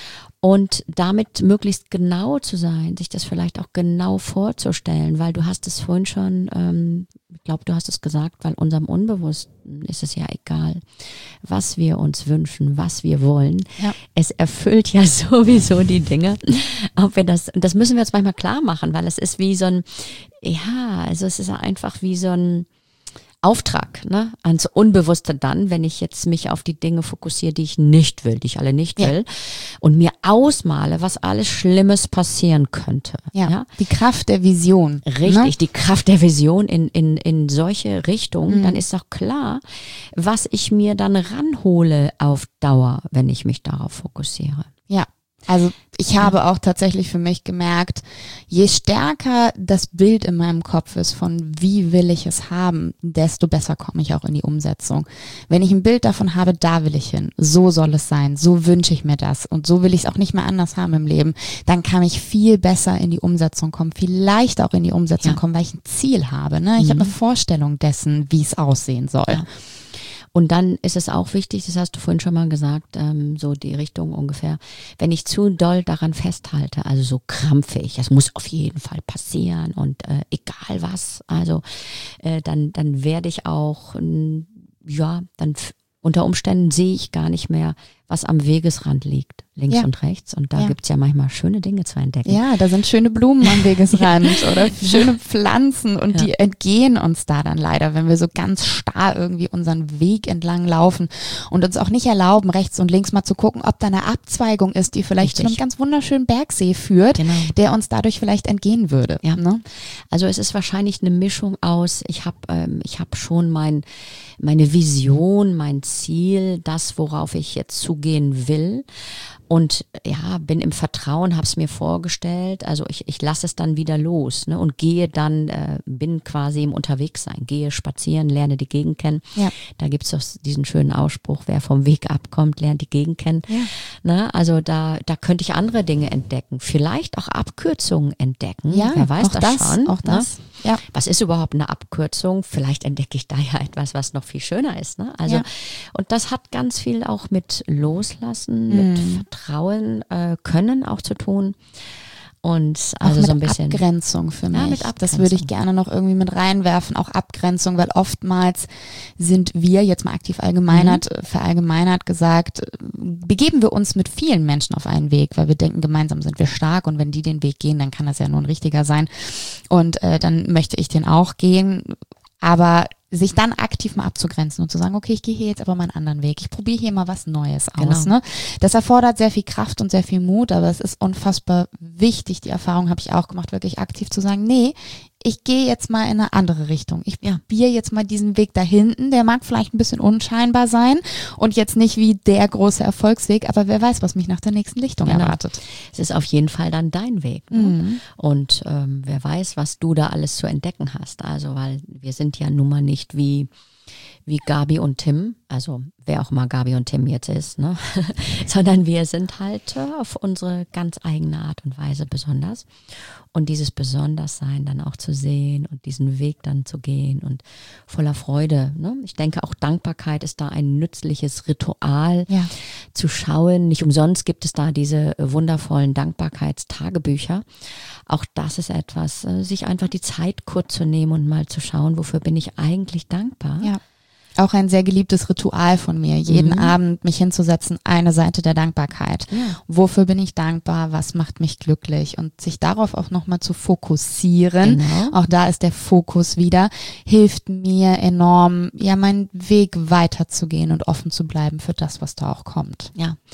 Und damit möglichst genau zu sein, sich das vielleicht auch genau vorzustellen, weil du hast es vorhin schon, ähm, ich glaube, du hast es gesagt, weil unserem Unbewussten ist es ja egal, was wir uns wünschen, was wir wollen. Ja. Es erfüllt ja sowieso die Dinge. Ob wir das, das müssen wir uns manchmal klar machen, weil es ist wie so ein, ja, also es ist einfach wie so ein Auftrag, ne, ans Unbewusste dann, wenn ich jetzt mich auf die Dinge fokussiere, die ich nicht will, die ich alle nicht will, ja. und mir ausmale, was alles Schlimmes passieren könnte. Ja, ja? Die Kraft der Vision. Richtig, ne? Die Kraft der Vision in, in, in solche Richtungen, mhm. dann ist doch klar, was ich mir dann ranhole auf Dauer, wenn ich mich darauf fokussiere. Ja. Also ich habe auch tatsächlich für mich gemerkt, je stärker das Bild in meinem Kopf ist von wie will ich es haben, desto besser komme ich auch in die Umsetzung. Wenn ich ein Bild davon habe, da will ich hin, so soll es sein, so wünsche ich mir das und so will ich es auch nicht mehr anders haben im Leben, dann kann ich viel besser in die Umsetzung kommen, viel leichter auch in die Umsetzung ja. kommen, weil ich ein Ziel habe. Ne? Ich mhm. habe eine Vorstellung dessen, wie es aussehen soll. Ja. Und dann ist es auch wichtig, das hast du vorhin schon mal gesagt, ähm, so die Richtung ungefähr, wenn ich zu doll daran festhalte, also so krampfig, das muss auf jeden Fall passieren und äh, egal was, also äh, dann, dann werde ich auch, äh, ja, dann f- unter Umständen sehe ich gar nicht mehr, was am Wegesrand liegt, links ja. und rechts. Und da ja. gibt's ja manchmal schöne Dinge zu entdecken. Ja, da sind schöne Blumen am Wegesrand oder schöne Pflanzen und ja. die entgehen uns da dann leider, wenn wir so ganz starr irgendwie unseren Weg entlang laufen und uns auch nicht erlauben, rechts und links mal zu gucken, ob da eine Abzweigung ist, die vielleicht Richtig. zu einem ganz wunderschönen Bergsee führt, genau. der uns dadurch vielleicht entgehen würde. Ja. Ne? Also es ist wahrscheinlich eine Mischung aus, ich habe ähm, ich hab schon mein, meine Vision, mein Ziel, das, worauf ich jetzt zugehen will und ja, bin im Vertrauen, habe es mir vorgestellt, also ich, ich lasse es dann wieder los, ne, und gehe dann, äh, bin quasi im Unterwegssein, gehe spazieren, lerne die Gegend kennen. Ja. Da gibt es doch diesen schönen Ausspruch, wer vom Weg abkommt, lernt die Gegend kennen. Ja. Ne, also da, da könnte ich andere Dinge entdecken, vielleicht auch Abkürzungen entdecken, ja, wer weiß auch das, das schon. Auch das. Ne? Ja. Was ist überhaupt eine Abkürzung? Vielleicht entdecke ich da ja etwas, was noch viel schöner ist. Ne? Also ja. Und das hat ganz viel auch mit Loslassen, mm. mit Vertrauen, äh, Können auch zu tun. Und also auch mit so ein bisschen Abgrenzung für mich. Ja, mit Abgrenzung. Das würde ich gerne noch irgendwie mit reinwerfen, auch Abgrenzung, weil oftmals sind wir, jetzt mal aktiv allgemeinert, mhm. verallgemeinert gesagt, begeben wir uns mit vielen Menschen auf einen Weg, weil wir denken, gemeinsam sind wir stark und wenn die den Weg gehen, dann kann das ja nur ein richtiger sein und äh, dann möchte ich den auch gehen, aber sich dann aktiv mal abzugrenzen und zu sagen, okay, ich gehe hier jetzt aber mal einen anderen Weg. Ich probiere hier mal was Neues aus. Genau. Ne? Das erfordert sehr viel Kraft und sehr viel Mut, aber es ist unfassbar wichtig, die Erfahrung habe ich auch gemacht, wirklich aktiv zu sagen, nee, ich gehe jetzt mal in eine andere Richtung. Ich ja. probiere jetzt mal diesen Weg da hinten, der mag vielleicht ein bisschen unscheinbar sein und jetzt nicht wie der große Erfolgsweg, aber wer weiß, was mich nach der nächsten Lichtung genau. erwartet. Es ist auf jeden Fall dann dein Weg. Ne? Mhm. Und ähm, wer weiß, was du da alles zu entdecken hast. Also, weil wir sind ja nun mal nicht wie wie Gabi und Tim, also wer auch mal Gabi und Tim jetzt ist, ne? sondern wir sind halt äh, auf unsere ganz eigene Art und Weise besonders. Und dieses Besonderssein dann auch zu sehen und diesen Weg dann zu gehen und voller Freude. Ne? Ich denke, auch Dankbarkeit ist da ein nützliches Ritual ja. zu schauen. Nicht umsonst gibt es da diese wundervollen Dankbarkeitstagebücher. Auch das ist etwas, sich einfach die Zeit kurz zu nehmen und mal zu schauen, wofür bin ich eigentlich dankbar. Ja. Auch ein sehr geliebtes Ritual von mir, jeden mhm. Abend mich hinzusetzen, eine Seite der Dankbarkeit. Ja. Wofür bin ich dankbar? Was macht mich glücklich? Und sich darauf auch nochmal zu fokussieren, genau. auch da ist der Fokus wieder, hilft mir enorm, ja, meinen Weg weiterzugehen und offen zu bleiben für das, was da auch kommt. Ja,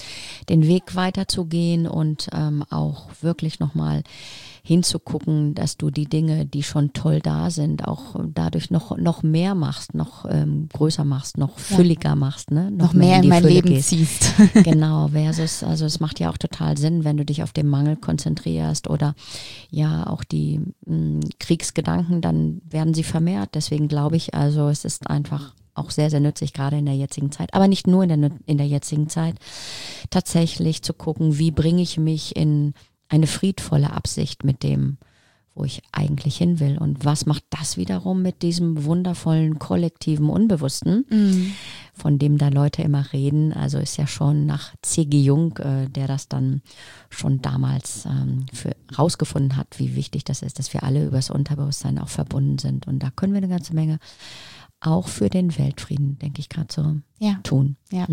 den Weg weiterzugehen und ähm, auch wirklich nochmal hinzugucken, dass du die Dinge, die schon toll da sind, auch dadurch noch, noch mehr machst, noch ähm, größer machst, noch fülliger ja. machst, ne? noch, noch mehr, mehr in, in mein Fülle Leben gehst. ziehst. Genau, versus, also es macht ja auch total Sinn, wenn du dich auf den Mangel konzentrierst oder ja auch die mh, Kriegsgedanken, dann werden sie vermehrt. Deswegen glaube ich, also es ist einfach auch sehr, sehr nützlich, gerade in der jetzigen Zeit, aber nicht nur in der, in der jetzigen Zeit, tatsächlich zu gucken, wie bringe ich mich in eine friedvolle Absicht mit dem, wo ich eigentlich hin will. Und was macht das wiederum mit diesem wundervollen kollektiven Unbewussten, mhm. von dem da Leute immer reden. Also ist ja schon nach C G Jung, äh, der das dann schon damals ähm, für rausgefunden hat, wie wichtig das ist, dass wir alle übers Unterbewusstsein auch verbunden sind. Und da können wir eine ganze Menge auch für den Weltfrieden, denke ich, gerade so ja. tun. Ja.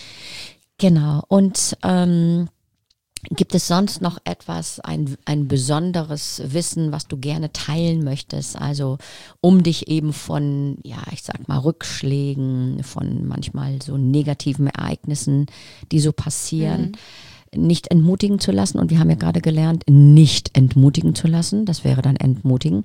Genau. Und ähm, gibt es sonst noch etwas, ein, ein besonderes Wissen, was du gerne teilen möchtest? Also um dich eben von, ja, ich sag mal, Rückschlägen, von manchmal so negativen Ereignissen, die so passieren, mhm. nicht entmutigen zu lassen. Und wir haben ja gerade gelernt, nicht entmutigen zu lassen. Das wäre dann entmutigen.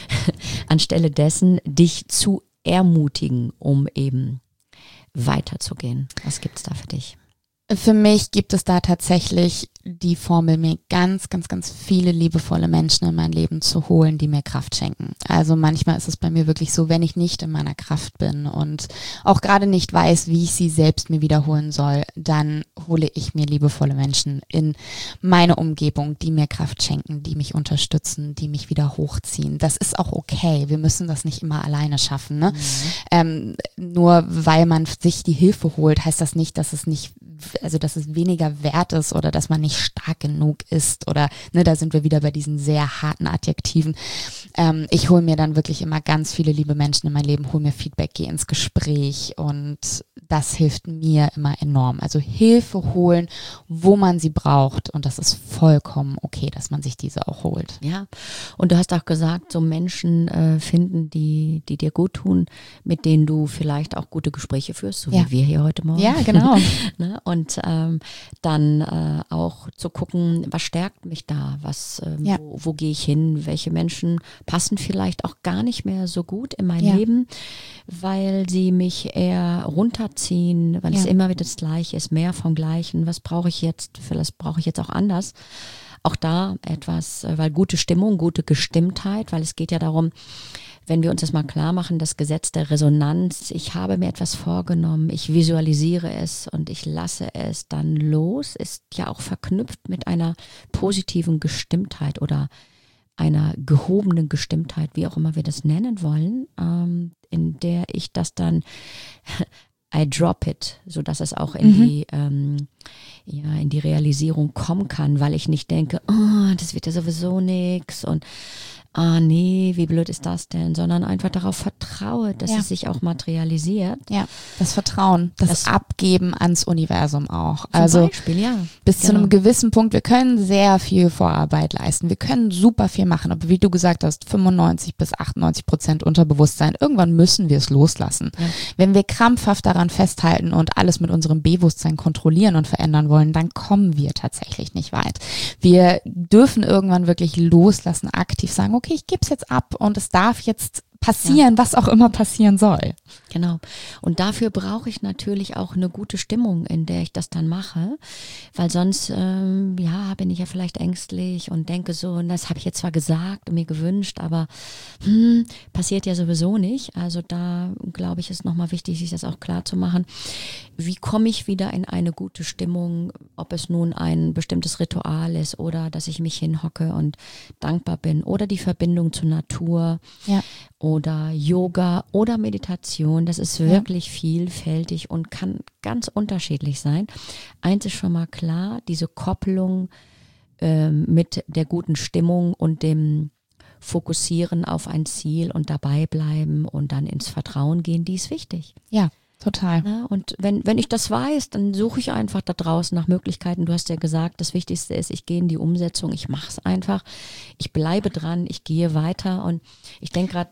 Anstelle dessen, dich zu ermutigen, um eben weiterzugehen. Was gibt's da für dich? Für mich gibt es da tatsächlich die Formel, mir ganz, ganz, ganz viele liebevolle Menschen in mein Leben zu holen, die mir Kraft schenken. Also manchmal ist es bei mir wirklich so, wenn ich nicht in meiner Kraft bin und auch gerade nicht weiß, wie ich sie selbst mir wiederholen soll, dann hole ich mir liebevolle Menschen in meine Umgebung, die mir Kraft schenken, die mich unterstützen, die mich wieder hochziehen. Das ist auch okay. Wir müssen das nicht immer alleine schaffen. Ne? Mhm. Ähm, nur weil man sich die Hilfe holt, heißt das nicht, dass es nicht, also dass es weniger wert ist oder dass man nicht stark genug ist oder, ne, da sind wir wieder bei diesen sehr harten Adjektiven. Ähm, ich hole mir dann wirklich immer ganz viele liebe Menschen in mein Leben, hole mir Feedback, gehe ins Gespräch und das hilft mir immer enorm. Also Hilfe holen, wo man sie braucht und das ist vollkommen okay, dass man sich diese auch holt. Ja, und du hast auch gesagt, so Menschen äh, finden, die, die dir gut tun, mit denen du vielleicht auch gute Gespräche führst, so ja. wie wir hier heute Morgen. Ja, genau. ne? Und ähm, dann äh, auch zu gucken, was stärkt mich da, was, ähm, ja. wo, wo gehe ich hin, welche Menschen passen vielleicht auch gar nicht mehr so gut in mein ja. Leben, weil sie mich eher runterziehen, weil ja. es immer wieder das Gleiche ist, mehr vom Gleichen, was brauche ich jetzt, vielleicht brauche ich jetzt auch anders. Auch da etwas, weil gute Stimmung, gute Gestimmtheit, weil es geht ja darum, wenn wir uns das mal klar machen, das Gesetz der Resonanz, ich habe mir etwas vorgenommen, ich visualisiere es und ich lasse es dann los, ist ja auch verknüpft mit einer positiven Gestimmtheit oder einer gehobenen Gestimmtheit, wie auch immer wir das nennen wollen, ähm, in der ich das dann I drop it, sodass es auch in mhm. die ähm, ja, in die Realisierung kommen kann, weil ich nicht denke, oh, das wird ja sowieso nix und ah nee, wie blöd ist das denn, sondern einfach darauf vertraue, dass ja. es sich auch materialisiert. Ja, das Vertrauen, das, das Abgeben ans Universum auch. Zum also Beispiel, ja. bis genau. zu einem gewissen Punkt, wir können sehr viel Vorarbeit leisten, wir können super viel machen, aber wie du gesagt hast, fünfundneunzig bis achtundneunzig Prozent Unterbewusstsein, irgendwann müssen wir es loslassen. Ja. Wenn wir krampfhaft daran festhalten und alles mit unserem Bewusstsein kontrollieren und verändern wollen, dann kommen wir tatsächlich nicht weit. Wir dürfen irgendwann wirklich loslassen, aktiv sagen, okay, ich gebe es jetzt ab und es darf jetzt passieren, ja. was auch immer passieren soll. Genau. Und dafür brauche ich natürlich auch eine gute Stimmung, in der ich das dann mache, weil sonst, ähm, ja, bin ich ja vielleicht ängstlich und denke so, und das habe ich jetzt zwar gesagt und mir gewünscht, aber hm, passiert ja sowieso nicht. Also da, glaube ich, ist nochmal wichtig, sich das auch klar zu machen. Wie komme ich wieder in eine gute Stimmung, ob es nun ein bestimmtes Ritual ist oder dass ich mich hinhocke und dankbar bin oder die Verbindung zur Natur. Ja. Oder Yoga oder Meditation, das ist wirklich ja. vielfältig und kann ganz unterschiedlich sein. Eins ist schon mal klar, diese Kopplung ähm, mit der guten Stimmung und dem Fokussieren auf ein Ziel und dabei bleiben und dann ins Vertrauen gehen, die ist wichtig. Ja. Total. Ja, und wenn, wenn ich das weiß, dann suche ich einfach da draußen nach Möglichkeiten. Du hast ja gesagt, das Wichtigste ist, ich gehe in die Umsetzung, ich mache es einfach, ich bleibe dran, ich gehe weiter und ich denke gerade, ja?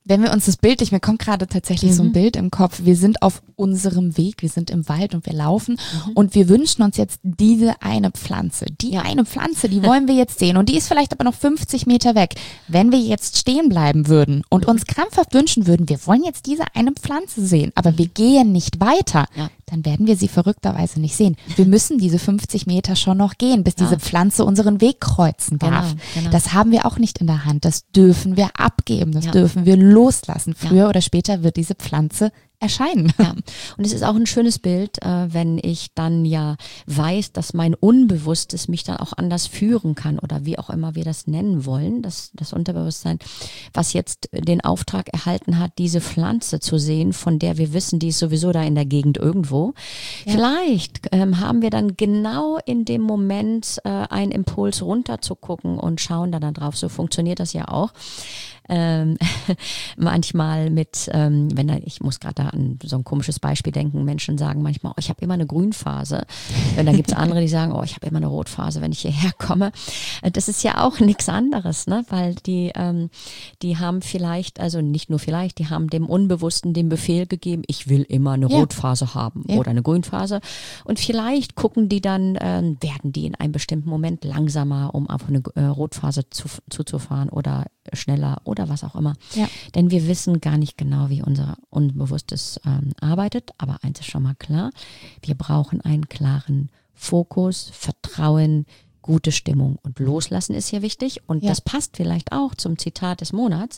Wenn wir uns das bildlich, mir kommt gerade tatsächlich mhm. so ein Bild im Kopf, wir sind auf unserem Weg, wir sind im Wald und wir laufen mhm. und wir wünschen uns jetzt diese eine Pflanze, die ja. eine Pflanze, die wollen wir jetzt sehen und die ist vielleicht aber noch fünfzig Meter weg. Wenn wir jetzt stehen bleiben würden und uns krampfhaft wünschen würden, wir wollen jetzt diese eine Pflanze sehen, aber wir gehen nicht weiter, ja. dann werden wir sie verrückterweise nicht sehen. Wir müssen diese fünfzig Meter schon noch gehen, bis ja. diese Pflanze unseren Weg kreuzen darf. Genau, genau. Das haben wir auch nicht in der Hand, das dürfen wir abgeben, das ja. dürfen wir loslassen. Früher ja. oder später wird diese Pflanze erscheinen. Ja. Und es ist auch ein schönes Bild, äh, wenn ich dann ja weiß, dass mein Unbewusstes mich dann auch anders führen kann oder wie auch immer wir das nennen wollen, das, das Unterbewusstsein, was jetzt den Auftrag erhalten hat, diese Pflanze zu sehen, von der wir wissen, die ist sowieso da in der Gegend irgendwo. Ja. Vielleicht ähm, haben wir dann genau in dem Moment äh, einen Impuls runter zu gucken und schauen da dann drauf. So funktioniert das ja auch. Ähm, manchmal mit, ähm, wenn da, ich muss gerade da an so ein komisches Beispiel denken, Menschen sagen manchmal, oh, ich habe immer eine Grünphase. Und dann gibt es andere, die sagen, oh, ich habe immer eine Rotphase, wenn ich hierher komme. Das ist ja auch nichts anderes, ne? Weil die, ähm, die haben vielleicht, also nicht nur vielleicht, die haben dem Unbewussten den Befehl gegeben, ich will immer eine ja. Rotphase haben ja. oder eine Grünphase. Und vielleicht gucken die dann, ähm, werden die in einem bestimmten Moment langsamer, um auf eine äh, Rotphase zu, zuzufahren oder schneller oder was auch immer. Ja. Denn wir wissen gar nicht genau, wie unser Unbewusstes ähm, arbeitet. Aber eins ist schon mal klar, wir brauchen einen klaren Fokus, Vertrauen, gute Stimmung und Loslassen ist hier wichtig. Und ja. das passt vielleicht auch zum Zitat des Monats.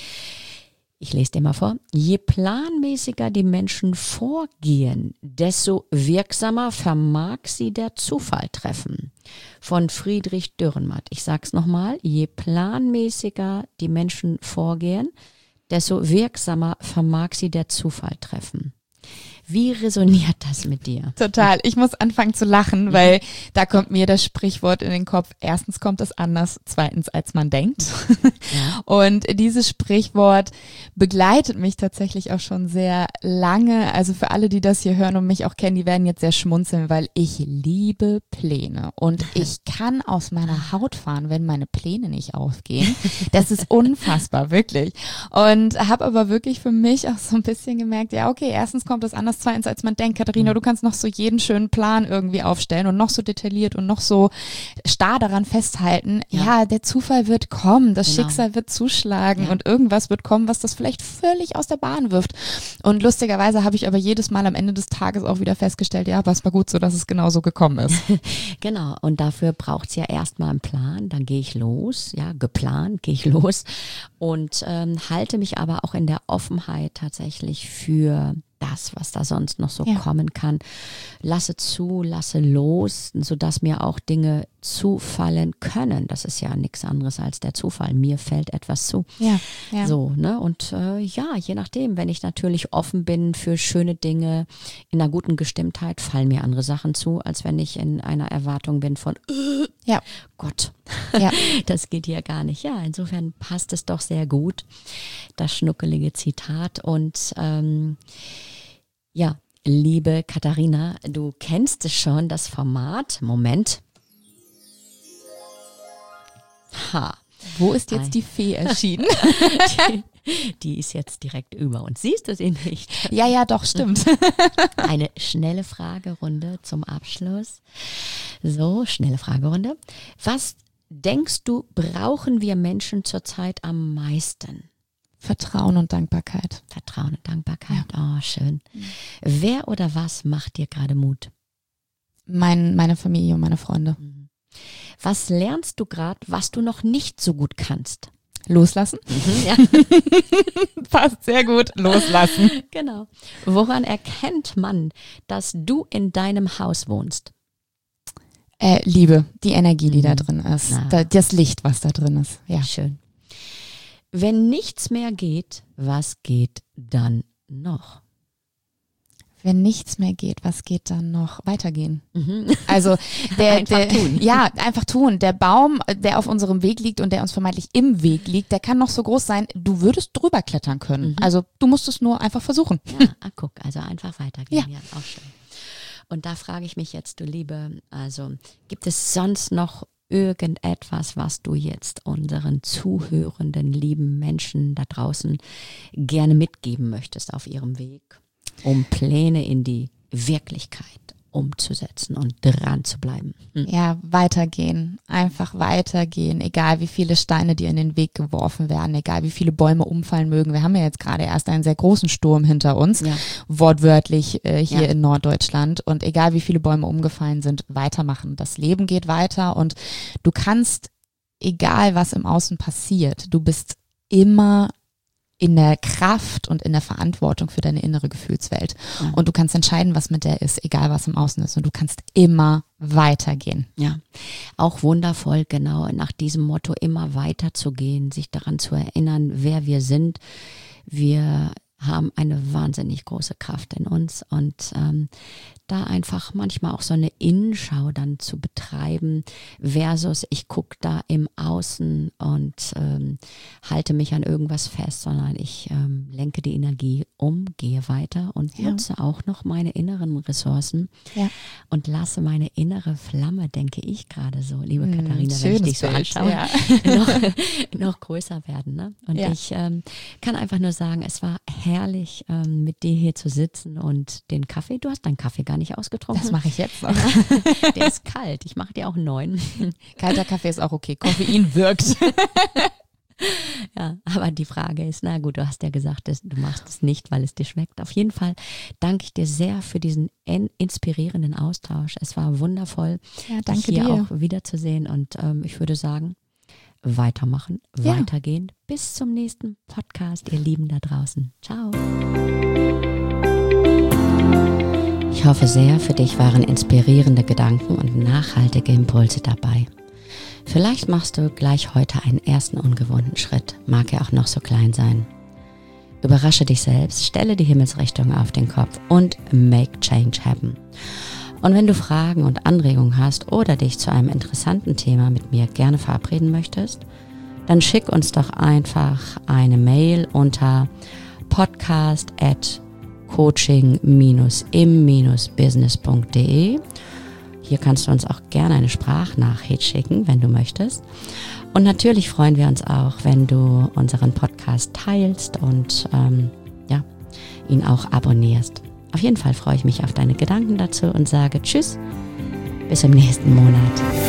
Ich lese dir mal vor. Je planmäßiger die Menschen vorgehen, desto wirksamer vermag sie der Zufall treffen. Von Friedrich Dürrenmatt. Ich sag's nochmal. Je planmäßiger die Menschen vorgehen, desto wirksamer vermag sie der Zufall treffen. Wie resoniert das mit dir? Total. Ich muss anfangen zu lachen, weil da kommt mir das Sprichwort in den Kopf. Erstens kommt es anders, zweitens als man denkt. Ja. Und dieses Sprichwort begleitet mich tatsächlich auch schon sehr lange. Also für alle, die das hier hören und mich auch kennen, die werden jetzt sehr schmunzeln, weil ich liebe Pläne. Und ich kann aus meiner Haut fahren, wenn meine Pläne nicht aufgehen. Das ist unfassbar, wirklich. Und habe aber wirklich für mich auch so ein bisschen gemerkt, ja okay, erstens kommt es anders, zweitens als man denkt. Katharina, du kannst noch so jeden schönen Plan irgendwie aufstellen und noch so detailliert und noch so starr daran festhalten. Ja, ja der Zufall wird kommen, das genau. Schicksal wird zuschlagen ja. und irgendwas wird kommen, was das vielleicht völlig aus der Bahn wirft. Und lustigerweise habe ich aber jedes Mal am Ende des Tages auch wieder festgestellt, ja, aber es war gut so, dass es genau so gekommen ist. Genau, und dafür braucht es ja erstmal einen Plan, dann gehe ich los, ja, geplant gehe ich los und ähm, halte mich aber auch in der Offenheit tatsächlich für das, was da sonst noch so ja. kommen kann. Lasse zu, lasse los, sodass mir auch Dinge zufallen können. Das ist ja nichts anderes als der Zufall. Mir fällt etwas zu. Ja, ja. So, ne? Und äh, ja, je nachdem, wenn ich natürlich offen bin für schöne Dinge, in einer guten Gestimmtheit, fallen mir andere Sachen zu, als wenn ich in einer Erwartung bin von äh, ja. Gott, ja. das geht hier gar nicht. Ja, insofern passt es doch sehr gut, das schnuckelige Zitat. Und ähm, ja, liebe Katharina, du kennst es schon, das Format. Moment. Ha. Wo ist jetzt die Fee erschienen? die, die ist jetzt direkt über uns. Siehst du sie nicht? Ja, ja, doch, stimmt. Eine schnelle Fragerunde zum Abschluss. So, schnelle Fragerunde. Was denkst du, brauchen wir Menschen zurzeit am meisten? Vertrauen und Dankbarkeit. Vertrauen und Dankbarkeit, ja. Oh, schön. Mhm. Wer oder was macht dir gerade Mut? Mein, meine Familie und meine Freunde. Mhm. Was lernst du gerade, was du noch nicht so gut kannst? Loslassen. Mhm, ja. Passt sehr gut. Loslassen. Genau. Woran erkennt man, dass du in deinem Haus wohnst? Äh, Liebe, die Energie, die mhm. da drin ist. Da, das Licht, was da drin ist. Ja. Schön. Wenn nichts mehr geht, was geht dann noch? Wenn nichts mehr geht, was geht dann noch? Weitergehen. Mhm. Also der, einfach der, tun. Ja, einfach tun. Der Baum, der auf unserem Weg liegt und der uns vermeintlich im Weg liegt, der kann noch so groß sein, du würdest drüber klettern können. Mhm. Also du musst es nur einfach versuchen. Ja, ah, guck, also einfach weitergehen. Ja. Ja, auch schön. Und da frage ich mich jetzt, du Liebe, also gibt es sonst noch irgendetwas, was du jetzt unseren zuhörenden, lieben Menschen da draußen gerne mitgeben möchtest auf ihrem Weg, um Pläne in die Wirklichkeit umzusetzen und dran zu bleiben? Hm. Ja, weitergehen, einfach weitergehen, egal wie viele Steine dir in den Weg geworfen werden, egal wie viele Bäume umfallen mögen. Wir haben ja jetzt gerade erst einen sehr großen Sturm hinter uns, ja. wortwörtlich äh, hier ja. in Norddeutschland, und egal wie viele Bäume umgefallen sind, weitermachen. Das Leben geht weiter und du kannst, egal was im Außen passiert, du bist immer in der Kraft und in der Verantwortung für deine innere Gefühlswelt. Ja. Und du kannst entscheiden, was mit der ist, egal was im Außen ist. Und du kannst immer weitergehen. Ja, auch wundervoll, genau nach diesem Motto immer weiterzugehen, sich daran zu erinnern, wer wir sind. Wir haben eine wahnsinnig große Kraft in uns und ähm, da einfach manchmal auch so eine Innenschau dann zu betreiben versus ich gucke da im Außen und ähm, halte mich an irgendwas fest, sondern ich ähm, lenke die Energie um, gehe weiter und ja. nutze auch noch meine inneren Ressourcen ja. und lasse meine innere Flamme, denke ich gerade so, liebe hm, Katharina, wenn ich dich so anschaue, ja. noch, noch größer werden. Ne? Und ja. ich ähm, kann einfach nur sagen, es war herrlich, ähm, mit dir hier zu sitzen und den Kaffee, du hast deinen Kaffee gar nicht ausgetrunken. Das mache ich jetzt noch. Der ist kalt, ich mache dir auch einen neuen. Kalter Kaffee ist auch okay, Koffein wirkt. Ja, aber die Frage ist, na gut, du hast ja gesagt, du machst es nicht, weil es dir schmeckt. Auf jeden Fall danke ich dir sehr für diesen inspirierenden Austausch. Es war wundervoll, ja, danke dich hier dir. auch wiederzusehen und ähm, ich würde sagen, weitermachen, ja. weitergehen. Bis zum nächsten Podcast, ihr Lieben da draußen. Ciao. Ich hoffe sehr, für dich waren inspirierende Gedanken und nachhaltige Impulse dabei. Vielleicht machst du gleich heute einen ersten ungewohnten Schritt, mag er auch noch so klein sein. Überrasche dich selbst, stelle die Himmelsrichtung auf den Kopf und make change happen. Und wenn du Fragen und Anregungen hast oder dich zu einem interessanten Thema mit mir gerne verabreden möchtest, dann schick uns doch einfach eine Mail unter podcast at coaching im business punkt de. Hier kannst du uns auch gerne eine Sprachnachricht schicken, wenn du möchtest. Und natürlich freuen wir uns auch, wenn du unseren Podcast teilst und ähm, ja, ihn auch abonnierst. Auf jeden Fall freue ich mich auf deine Gedanken dazu und sage Tschüss, bis im nächsten Monat.